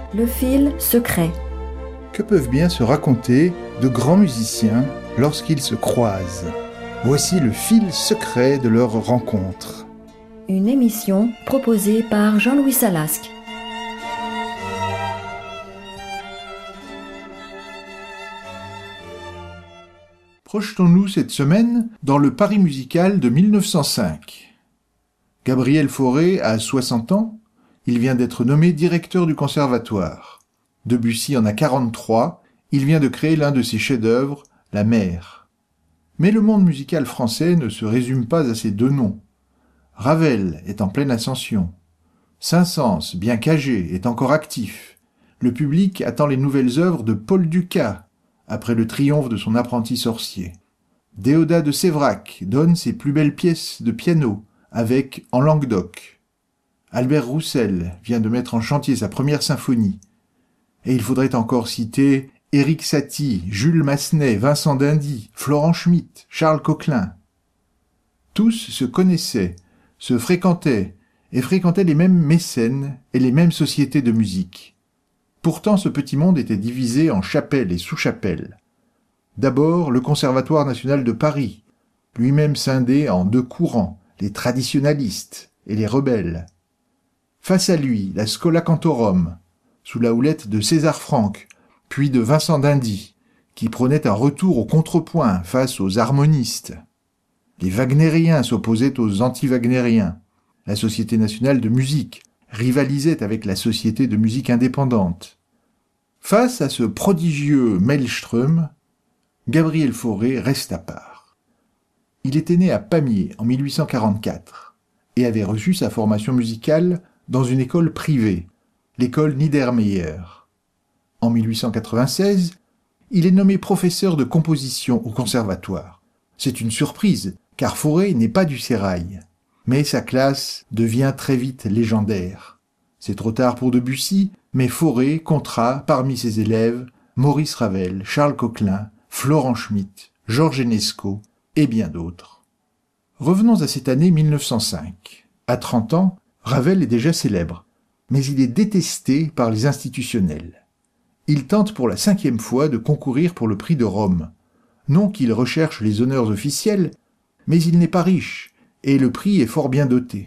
Le fil secret. Que peuvent bien se raconter de grands musiciens lorsqu'ils se croisent? Voici le fil secret de leur rencontre. Une émission proposée par Jean-Louis Salasque. Projetons-nous cette semaine dans le Paris musical de 1905. Gabriel Fauré a 60 ans, il vient d'être nommé directeur du conservatoire. Debussy en a 43, il vient de créer l'un de ses chefs-d'œuvre, La Mer. Mais le monde musical français ne se résume pas à ces deux noms. Ravel est en pleine ascension. Saint-Saëns, bien qu'âgé, est encore actif. Le public attend les nouvelles œuvres de Paul Dukas, après le triomphe de son apprenti sorcier. Déodat de Séverac donne ses plus belles pièces de piano, avec En Languedoc. Albert Roussel vient de mettre en chantier sa première symphonie. Et il faudrait encore citer Éric Satie, Jules Massenet, Vincent d'Indy, Florent Schmitt, Charles Coquelin. Tous se connaissaient, se fréquentaient, et fréquentaient les mêmes mécènes et les mêmes sociétés de musique. Pourtant, ce petit monde était divisé en chapelles et sous-chapelles. D'abord, le Conservatoire national de Paris, lui-même scindé en deux courants, les traditionalistes et les rebelles. Face à lui, la Schola Cantorum, sous la houlette de César Franck, puis de Vincent d'Indy, qui prônait un retour au contrepoint face aux harmonistes. Les wagnériens s'opposaient aux anti-wagnériens. La Société nationale de musique rivalisait avec la Société de musique indépendante. Face à ce prodigieux maelstrom, Gabriel Fauré reste à part. Il était né à Pamiers en 1844 et avait reçu sa formation musicale dans une école privée, l'école Niedermeyer. En 1896, il est nommé professeur de composition au conservatoire. C'est une surprise, car Fauré n'est pas du sérail. Mais sa classe devient très vite légendaire. C'est trop tard pour Debussy, mais Fauré comptera parmi ses élèves Maurice Ravel, Charles Coquelin, Florent Schmitt, Georges Enesco et bien d'autres. Revenons à cette année 1905. À 30 ans, Ravel est déjà célèbre, mais il est détesté par les institutionnels. Il tente pour la 5e fois de concourir pour le prix de Rome. Non qu'il recherche les honneurs officiels, mais il n'est pas riche, et le prix est fort bien doté.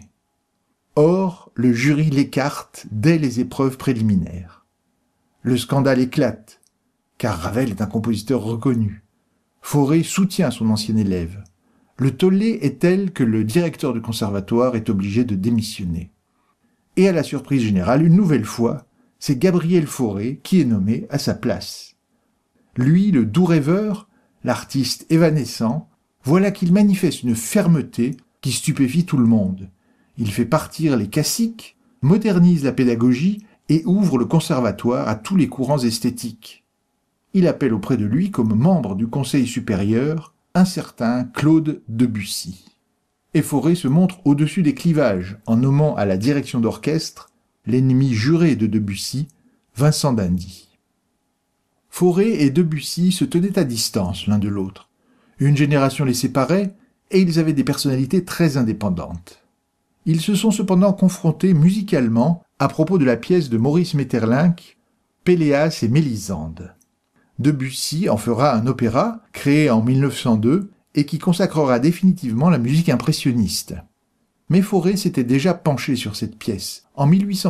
Or, le jury l'écarte dès les épreuves préliminaires. Le scandale éclate, car Ravel est un compositeur reconnu. Fauré soutient son ancien élève. Le tollé est tel que le directeur du conservatoire est obligé de démissionner. Et à la surprise générale, une nouvelle fois, c'est Gabriel Fauré qui est nommé à sa place. Lui, le doux rêveur, l'artiste évanescent, voilà qu'il manifeste une fermeté qui stupéfie tout le monde. Il fait partir les classiques, modernise la pédagogie et ouvre le conservatoire à tous les courants esthétiques. Il appelle auprès de lui comme membre du conseil supérieur un certain Claude Debussy. Et Fauré se montre au-dessus des clivages en nommant à la direction d'orchestre l'ennemi juré de Debussy, Vincent d'Indy. Fauré et Debussy se tenaient à distance l'un de l'autre. Une génération les séparait, et ils avaient des personnalités très indépendantes. Ils se sont cependant confrontés musicalement à propos de la pièce de Maurice Maeterlinck, Péléas et Mélisande. Debussy en fera un opéra, créé en 1902, et qui consacrera définitivement la musique impressionniste. Mais Fauré s'était déjà penché sur cette pièce. En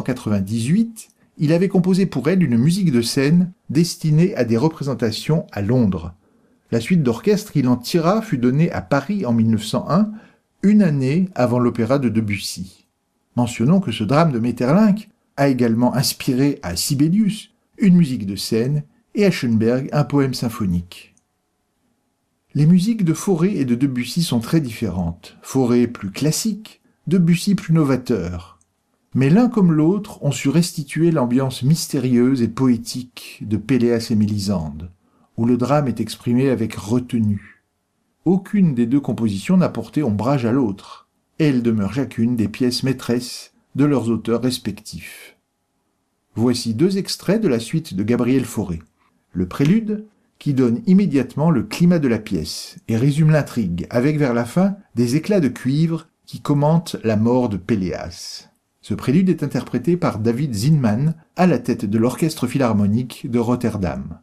1898, il avait composé pour elle une musique de scène destinée à des représentations à Londres. La suite d'orchestre qu'il en tira fut donnée à Paris en 1901, une année avant l'opéra de Debussy. Mentionnons que ce drame de Maeterlinck a également inspiré à Sibelius une musique de scène et à Schoenberg un poème symphonique. Les musiques de Fauré et de Debussy sont très différentes. Fauré plus classique, Debussy plus novateur. Mais l'un comme l'autre ont su restituer l'ambiance mystérieuse et poétique de Péléas et Mélisande, où le drame est exprimé avec retenue. Aucune des deux compositions n'a porté ombrage à l'autre, et elles demeurent chacune des pièces maîtresses de leurs auteurs respectifs. Voici 2 extraits de la suite de Gabriel Fauré. Le prélude, qui donne immédiatement le climat de la pièce et résume l'intrigue, avec vers la fin des éclats de cuivre qui commentent la mort de Péléas. Ce prélude est interprété par David Zinman à la tête de l'Orchestre philharmonique de Rotterdam.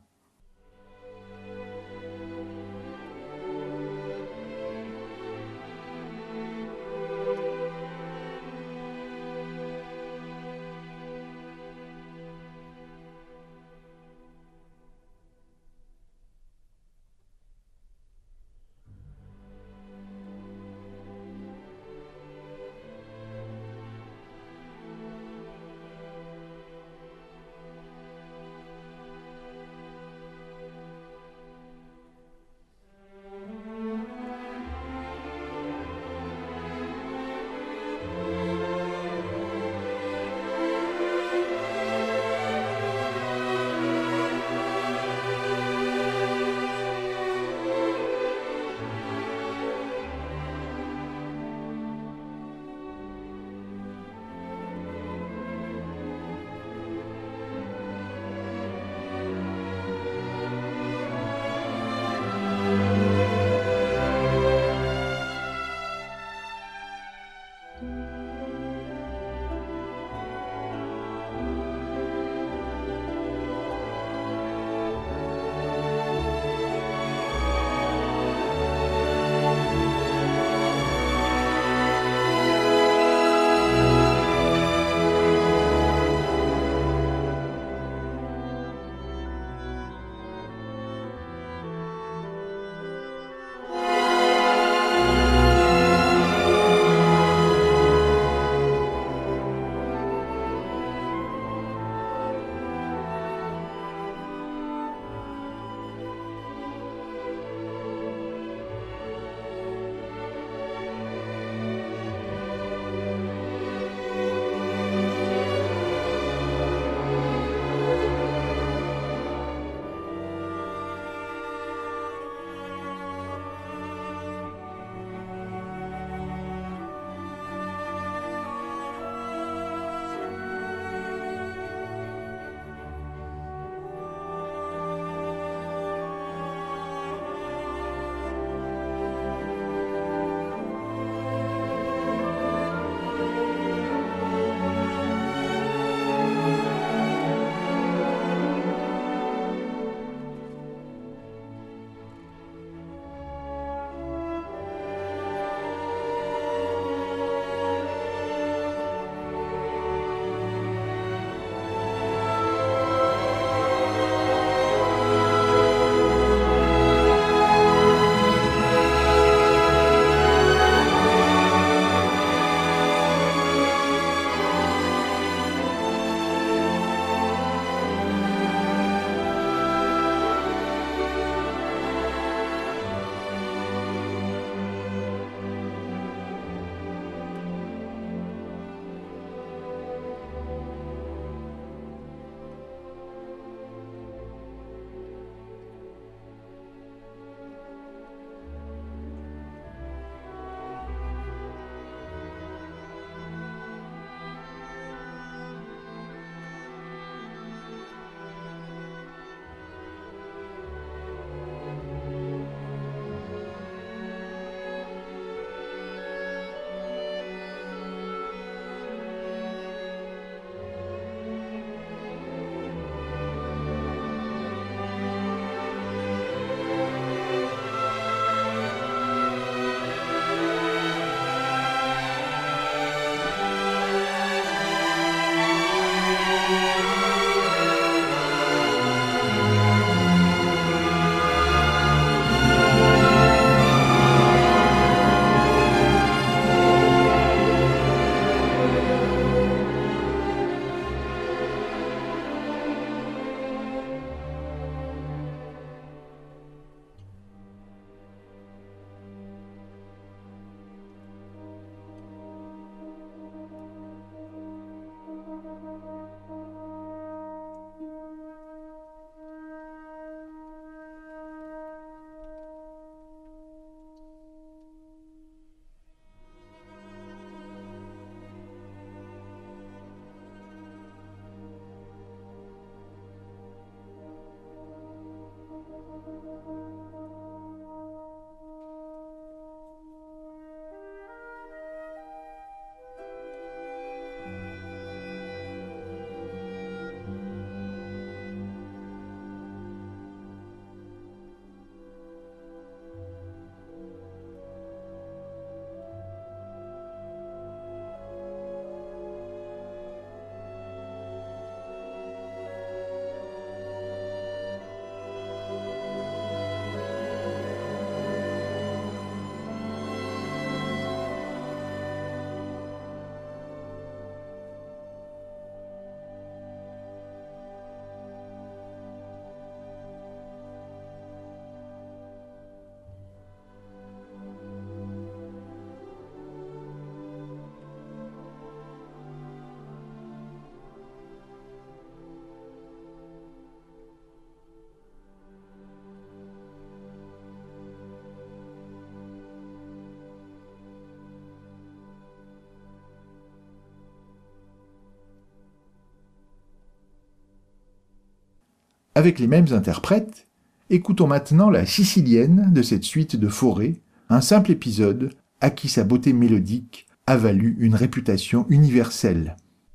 Avec les mêmes interprètes, écoutons maintenant la Sicilienne de cette suite de Fauré, un simple épisode à qui sa beauté mélodique a valu une réputation universelle.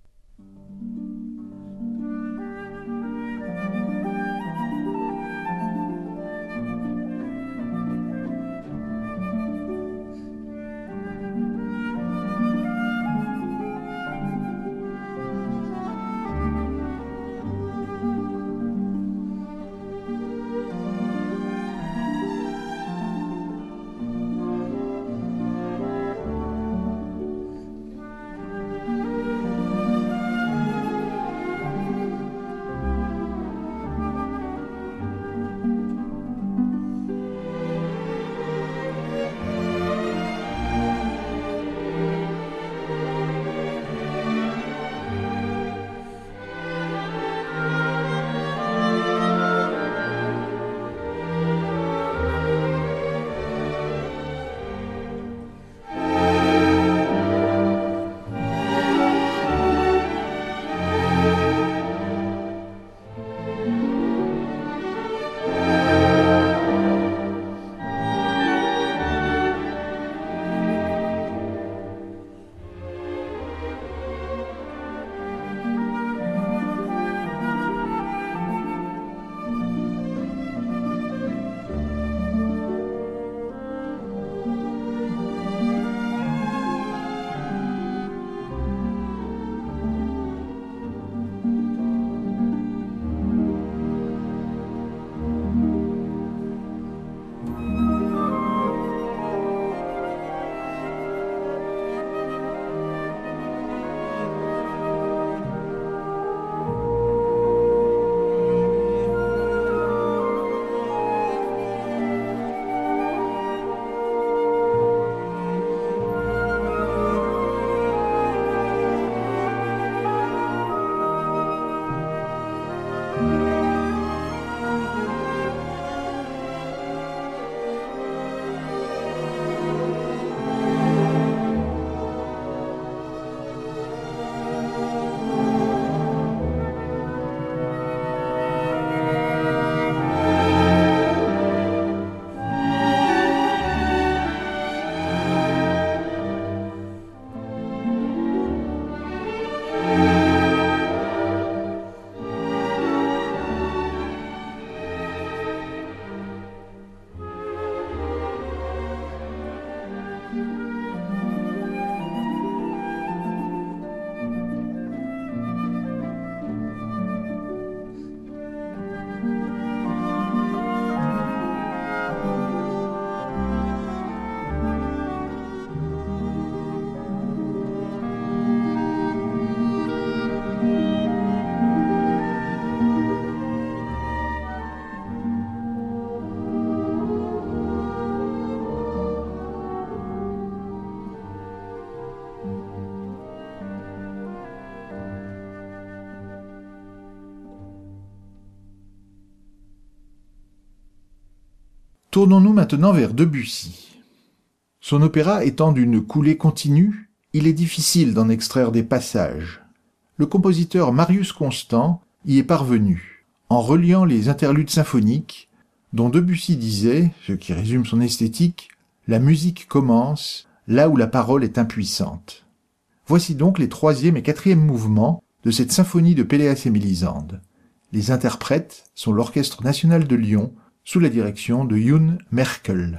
Tournons-nous maintenant vers Debussy. Son opéra étant d'une coulée continue, il est difficile d'en extraire des passages. Le compositeur Marius Constant y est parvenu, en reliant les interludes symphoniques, dont Debussy disait, ce qui résume son esthétique, « La musique commence là où la parole est impuissante ». Voici donc les 3e et 4e mouvements de cette symphonie de Péléas et Mélisande. Les interprètes sont l'Orchestre national de Lyon, sous la direction de Youn Merkel.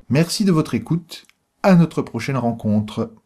Merci de votre écoute. À notre prochaine rencontre.